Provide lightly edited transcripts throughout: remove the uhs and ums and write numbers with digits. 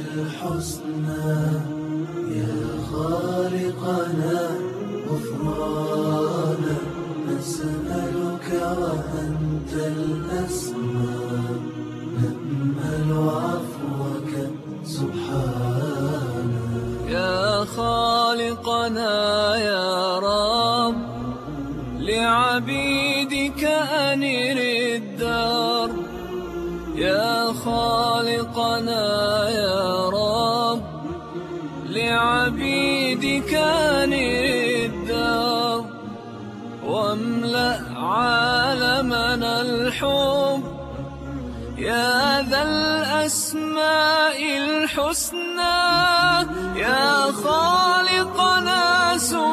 الحسنى يا خالقنا غفرانا نسألك وأنت الأسمى نأمل عفوك سبحانا يا خالقنا يا رب لعبيدك أنر الدار يا خالقنا يا رب لعبيدك أنر الدار واملأ عالمنا الحب يا ذا الأسماء الحسنى يا خالقنا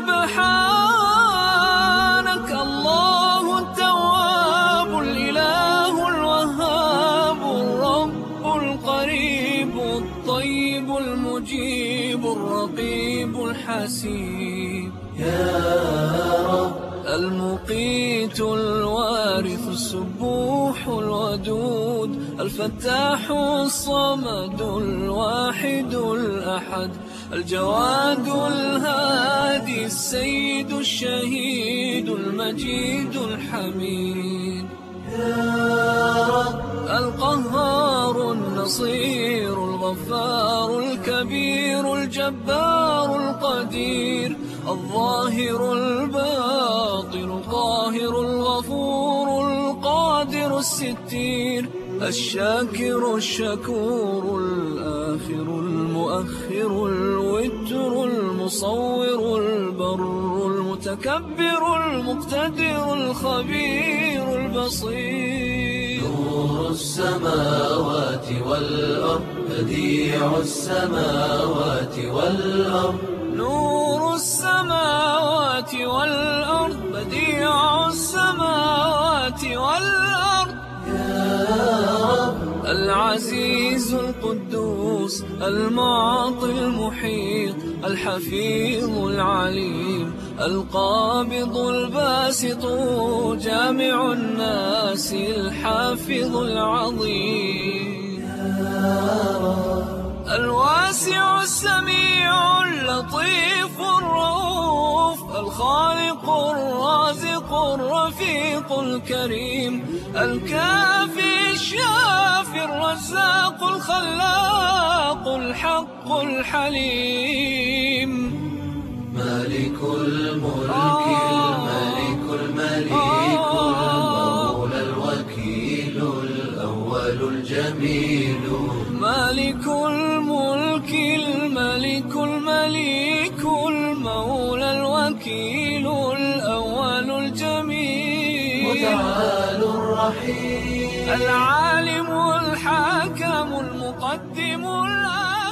سبحانك الله التواب الإله الوهاب الرب القريب الطيب المجيب الرقيب الحسيب يا رب المقيت الوارث السبوح الودود الفتاح الصمد الواحد الأحد الجواد الهادي السيد الشهيد المجيد الحميد يا رب القهار النصير الغفار الكبير الجبار القدير الظاهر الباطن القاهر الغفور القادر الستير الشاكر الشكور الآخر المؤخر الوتر المصور البر المتكبر المقتدر الخبير البصير نور السماوات والأرض بديع السماوات والأرض نور السماوات والأرض بديع السماوات والأرض يا رب العزيز القدوس المعطي المحيط الحفيظ العليم القابض الباسط جامع الناس الحافظ العظيم الواسع السميع اللطيف الرؤوف الخالق الرازق الرفيق الكريم الكافي الشافي الرزاق الخلاق الحق الحليم مالك الملك الملك المليك المولى الوكيل الأول الجميل مالك الملك الملك المليك المولى الوكيل الأول الجميل متعال الرحيم العالم الحاكم المقدم الآخر